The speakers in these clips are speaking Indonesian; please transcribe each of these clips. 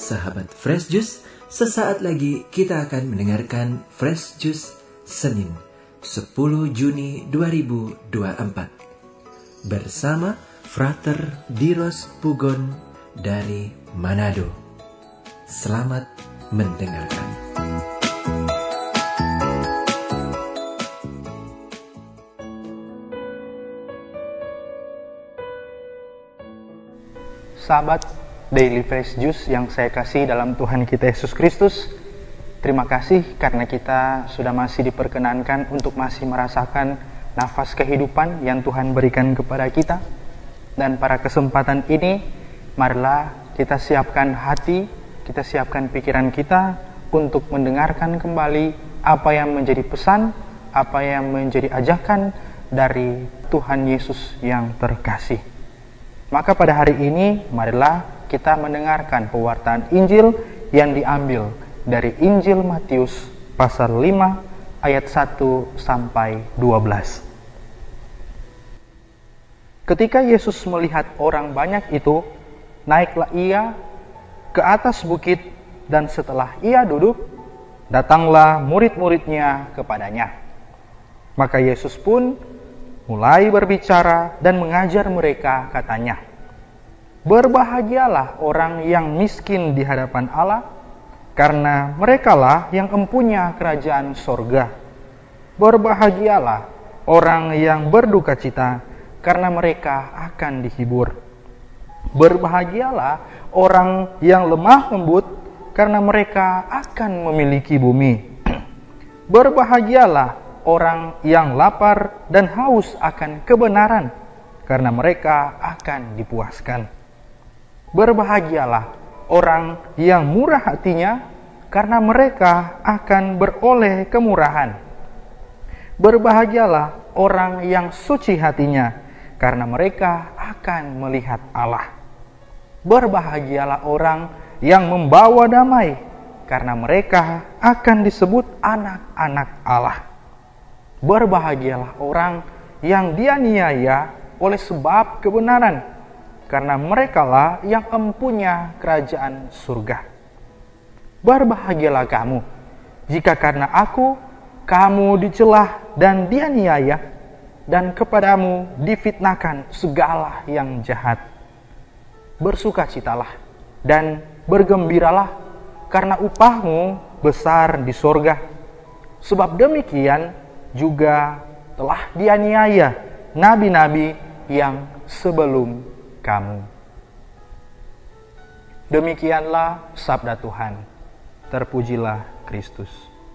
sahabat Fresh Juice, sesaat lagi kita akan mendengarkan Fresh Juice Senin 10 Juni 2024 bersama Frater Diros Pugon dari Manado. Selamat mendengarkan. Sahabat Daily Fresh Juice yang saya kasih dalam Tuhan kita Yesus Kristus, terima kasih karena kita sudah masih diperkenankan untuk masih merasakan nafas kehidupan yang Tuhan berikan kepada kita. Dan pada kesempatan ini, marilah kita siapkan hati, kita siapkan pikiran kita untuk mendengarkan kembali apa yang menjadi pesan, apa yang menjadi ajakan dari Tuhan Yesus yang terkasih. Maka pada hari ini, marilah kita mendengarkan pewartaan Injil yang diambil dari Injil Matius pasal 5 ayat 1 sampai 12. Ketika Yesus melihat orang banyak itu, naiklah ia ke atas bukit, dan setelah ia duduk, datanglah murid-muridnya kepadanya. Maka Yesus pun mulai berbicara dan mengajar mereka, katanya, "Berbahagialah orang yang miskin di hadapan Allah, karena merekalah yang empunya kerajaan sorga. Berbahagialah orang yang berduka cita, karena mereka akan dihibur. Berbahagialah orang yang lemah lembut, karena mereka akan memiliki bumi. Berbahagialah orang yang lapar dan haus akan kebenaran, karena mereka akan dipuaskan. Berbahagialah orang yang murah hatinya, karena mereka akan beroleh kemurahan. Berbahagialah orang yang suci hatinya, karena mereka akan melihat Allah. Berbahagialah orang yang membawa damai, karena mereka akan disebut anak-anak Allah. Berbahagialah orang yang dianiaya oleh sebab kebenaran, karena merekalah yang empunya kerajaan surga. Berbahagialah kamu, jika karena aku, kamu dicelah dan dianiaya, dan kepadamu difitnahkan segala yang jahat. Bersukacitalah dan bergembiralah, karena upahmu besar di sorga. Sebab demikian juga telah dianiaya nabi-nabi yang sebelum kamu." Demikianlah sabda Tuhan. Terpujilah Kristus.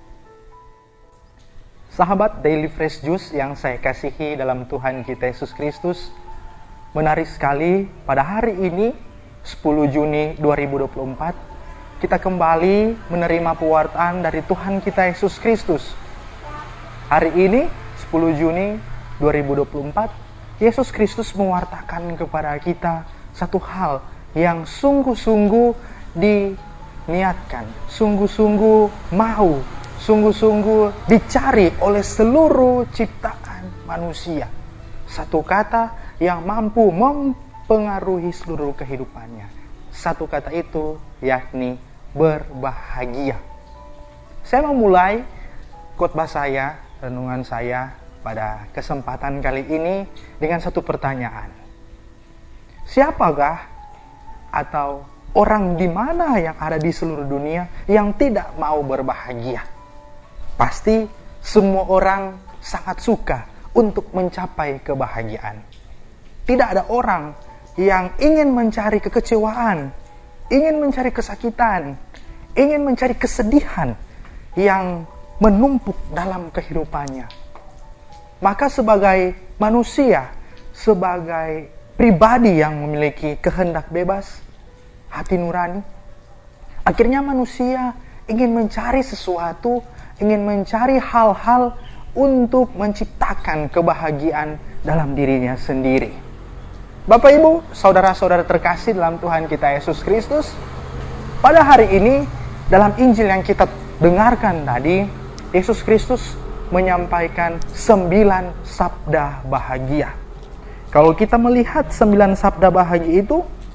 Sahabat Daily Fresh Juice yang saya kasihi dalam Tuhan kita Yesus Kristus, menarik sekali pada hari ini 10 Juni 2024 kita kembali menerima pewartaan dari Tuhan kita Yesus Kristus. Hari ini 10 Juni 2024, Yesus Kristus mewartakan kepada kita satu hal yang sungguh-sungguh diniatkan, sungguh-sungguh mau, sungguh-sungguh dicari oleh seluruh ciptaan manusia. Satu kata yang mampu mempengaruhi seluruh kehidupannya. Satu kata itu yakni berbahagia. Saya memulai khotbah saya, renungan saya pada kesempatan kali ini dengan satu pertanyaan. Siapakah atau orang di mana yang ada di seluruh dunia yang tidak mau berbahagia? Pasti semua orang sangat suka untuk mencapai kebahagiaan. Tidak ada orang yang ingin mencari kekecewaan, ingin mencari kesakitan, ingin mencari kesedihan yang menumpuk dalam kehidupannya. Maka sebagai manusia, sebagai pribadi yang memiliki kehendak bebas, hati nurani, akhirnya manusia ingin mencari sesuatu, ingin mencari hal-hal untuk menciptakan kebahagiaan dalam dirinya sendiri. Bapak Ibu, saudara-saudara terkasih dalam Tuhan kita Yesus Kristus, pada hari ini dalam Injil yang kita dengarkan tadi, Yesus Kristus menyampaikan 9 sabda bahagia. Kalau kita melihat 9 sabda bahagia itu,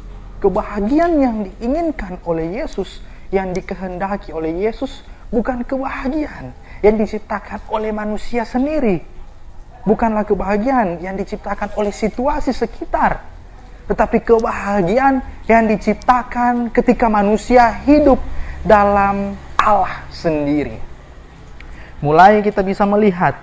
kebahagiaan yang diinginkan oleh Yesus, yang dikehendaki oleh Yesus, bukan kebahagiaan yang diciptakan oleh manusia sendiri. Bukanlah kebahagiaan yang diciptakan oleh situasi sekitar, tetapi kebahagiaan yang diciptakan ketika manusia hidup dalam Allah sendiri. Mulai kita bisa melihat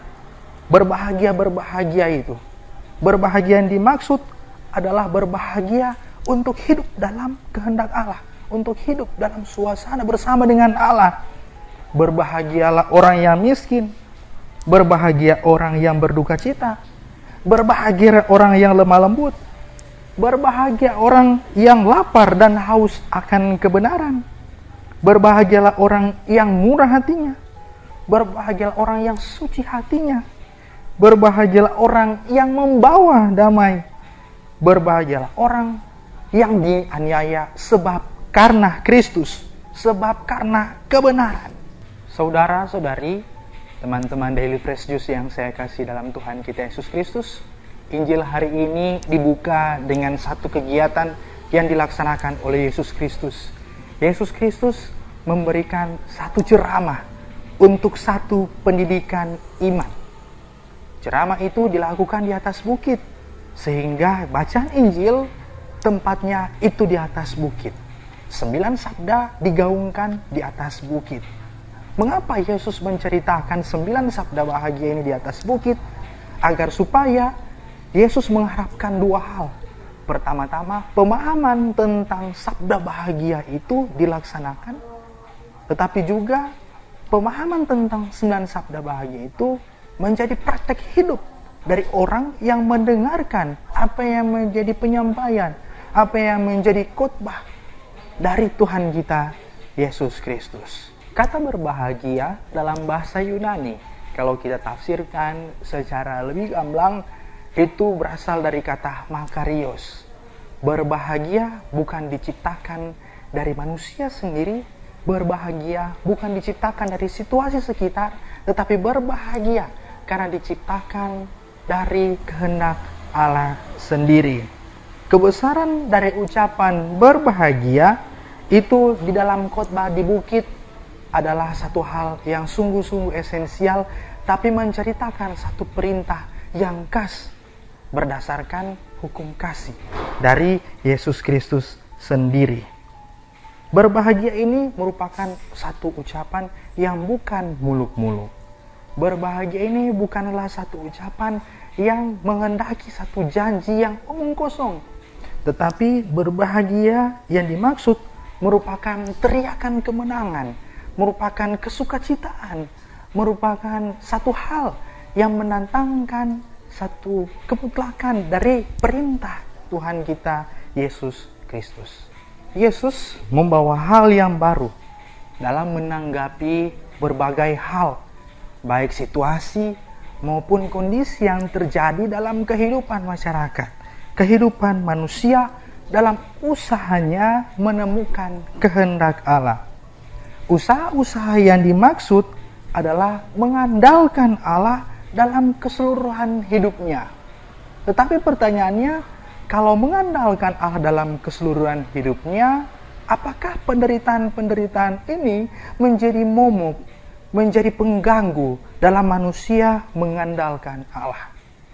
berbahagia itu. Berbahagia yang dimaksud adalah berbahagia untuk hidup dalam kehendak Allah, untuk hidup dalam suasana bersama dengan Allah. Berbahagialah orang yang miskin, berbahagia orang yang berduka cita, berbahagia orang yang lemah lembut, berbahagia orang yang lapar dan haus akan kebenaran, berbahagialah orang yang murah hatinya, berbahagialah orang yang suci hatinya, berbahagialah orang yang membawa damai, berbahagialah orang yang dianiaya sebab karena Kristus, sebab karena kebenaran. Saudara-saudari, teman-teman Daily Fresh Juice yang saya kasih dalam Tuhan kita Yesus Kristus, Injil hari ini dibuka dengan satu kegiatan yang dilaksanakan oleh Yesus Kristus. Yesus Kristus memberikan satu ceramah untuk satu pendidikan iman. Ceramah itu dilakukan di atas bukit, sehingga bacaan Injil tempatnya itu di atas bukit. 9 sabda digaungkan di atas bukit. Mengapa Yesus menceritakan 9 sabda bahagia ini di atas bukit? Agar supaya Yesus mengharapkan 2 hal. Pertama-tama, pemahaman tentang sabda bahagia itu dilaksanakan. Tetapi juga pemahaman tentang 9 sabda bahagia itu menjadi praktek hidup dari orang yang mendengarkan apa yang menjadi penyampaian, apa yang menjadi khotbah dari Tuhan kita Yesus Kristus. Kata berbahagia dalam bahasa Yunani, kalau kita tafsirkan secara lebih gamblang, itu berasal dari kata makarios. Berbahagia bukan diciptakan dari manusia sendiri, berbahagia bukan diciptakan dari situasi sekitar, tetapi berbahagia karena diciptakan dari kehendak Allah sendiri. Kebesaran dari ucapan berbahagia itu di dalam khotbah di bukit adalah satu hal yang sungguh-sungguh esensial, tapi menceritakan satu perintah yang khas berdasarkan hukum kasih dari Yesus Kristus sendiri. Berbahagia ini merupakan satu ucapan yang bukan muluk-muluk. Berbahagia ini bukanlah satu ucapan yang menghendaki satu janji yang omong kosong, tetapi berbahagia yang dimaksud merupakan teriakan kemenangan, merupakan kesukacitaan, merupakan satu hal yang menantangkan satu kemutlakan dari perintah Tuhan kita Yesus Kristus. Yesus membawa hal yang baru dalam menanggapi berbagai hal, baik situasi maupun kondisi yang terjadi dalam kehidupan masyarakat, kehidupan manusia dalam usahanya menemukan kehendak Allah. Usaha-usaha yang dimaksud adalah mengandalkan Allah dalam keseluruhan hidupnya. Tetapi pertanyaannya, kalau mengandalkan Allah dalam keseluruhan hidupnya, apakah penderitaan-penderitaan ini menjadi momok, menjadi pengganggu dalam manusia mengandalkan Allah?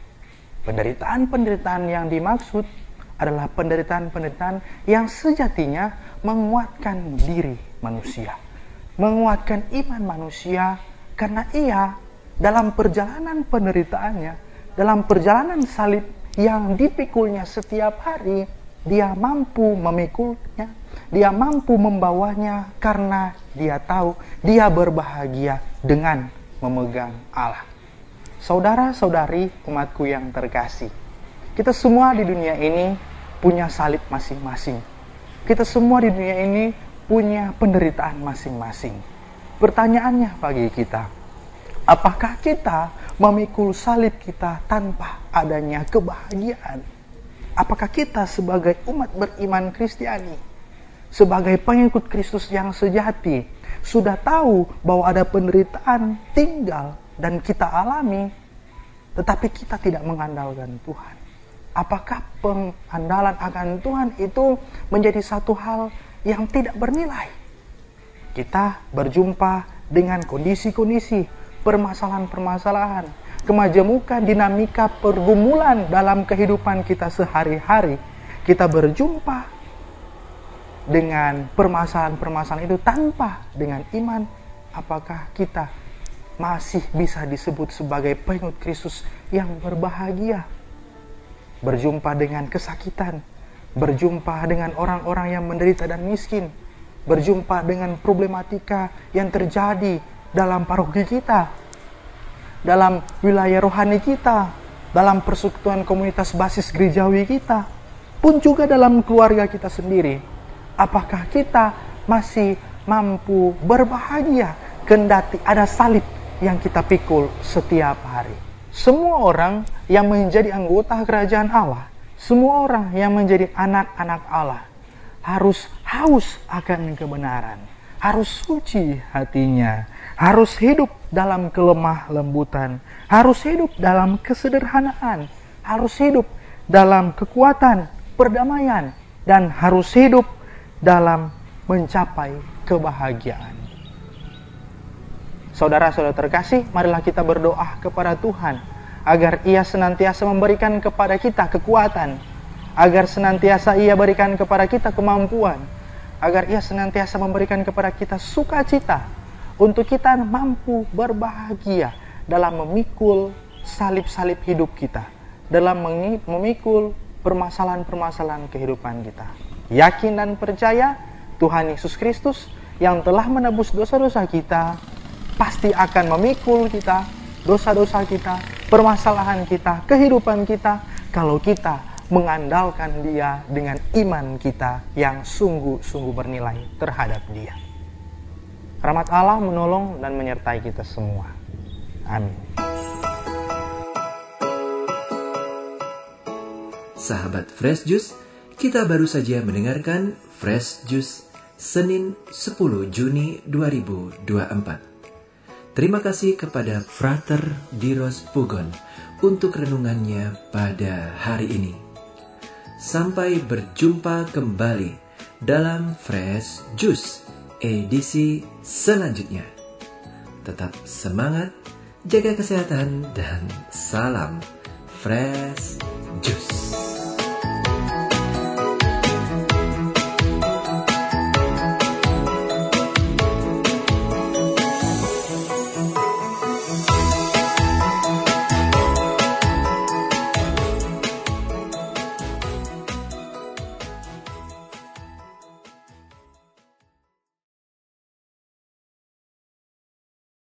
Penderitaan-penderitaan yang dimaksud adalah penderitaan-penderitaan yang sejatinya menguatkan diri manusia, menguatkan iman manusia, karena ia dalam perjalanan penderitaannya, dalam perjalanan salib yang dipikulnya setiap hari, dia mampu memikulnya, dia mampu membawanya karena dia tahu dia berbahagia dengan memegang Allah. Saudara-saudari umatku yang terkasih, kita semua di dunia ini punya salib masing-masing. Kita semua di dunia ini punya penderitaan masing-masing. Pertanyaannya bagi kita, apakah kita memikul salib kita tanpa adanya kebahagiaan? Apakah kita sebagai umat beriman Kristiani, sebagai pengikut Kristus yang sejati, sudah tahu bahwa ada penderitaan tinggal dan kita alami, tetapi kita tidak mengandalkan Tuhan? Apakah pengandalan akan Tuhan itu menjadi satu hal yang tidak bernilai? Kita berjumpa dengan kondisi-kondisi, permasalahan-permasalahan, kemajemukan, dinamika, pergumulan dalam kehidupan kita sehari-hari. Kita berjumpa dengan permasalahan-permasalahan itu tanpa dengan iman. Apakah kita masih bisa disebut sebagai pengikut Kristus yang berbahagia? Berjumpa dengan kesakitan, berjumpa dengan orang-orang yang menderita dan miskin, berjumpa dengan problematika yang terjadi dalam paroki kita, dalam wilayah rohani kita, dalam persekutuan komunitas basis gerejawi kita, pun juga dalam keluarga kita sendiri. Apakah kita masih mampu berbahagia kendati ada salib yang kita pikul setiap hari? Semua orang yang menjadi anggota kerajaan Allah, semua orang yang menjadi anak-anak Allah, harus haus akan kebenaran, harus suci hatinya, harus hidup dalam kelemah lembutan, harus hidup dalam kesederhanaan, harus hidup dalam kekuatan perdamaian, dan harus hidup dalam mencapai kebahagiaan. Saudara-saudara terkasih, marilah kita berdoa kepada Tuhan agar Ia senantiasa memberikan kepada kita kekuatan, agar senantiasa Ia berikan kepada kita kemampuan, agar Ia senantiasa memberikan kepada kita sukacita untuk kita mampu berbahagia dalam memikul salib-salib hidup kita, dalam memikul permasalahan-permasalahan kehidupan kita. Yakin dan percaya Tuhan Yesus Kristus yang telah menebus dosa-dosa kita pasti akan memikul kita, dosa-dosa kita, permasalahan kita, kehidupan kita, kalau kita mengandalkan Dia dengan iman kita yang sungguh-sungguh bernilai terhadap Dia. Rahmat Allah menolong dan menyertai kita semua. Amin. Sahabat Fresh Juice, kita baru saja mendengarkan Fresh Juice Senin 10 Juni 2024. Terima kasih kepada Frater Diros Pugon untuk renungannya pada hari ini. Sampai berjumpa kembali dalam Fresh Juice edisi selanjutnya. Tetap semangat, jaga kesehatan, dan salam Fresh Juice.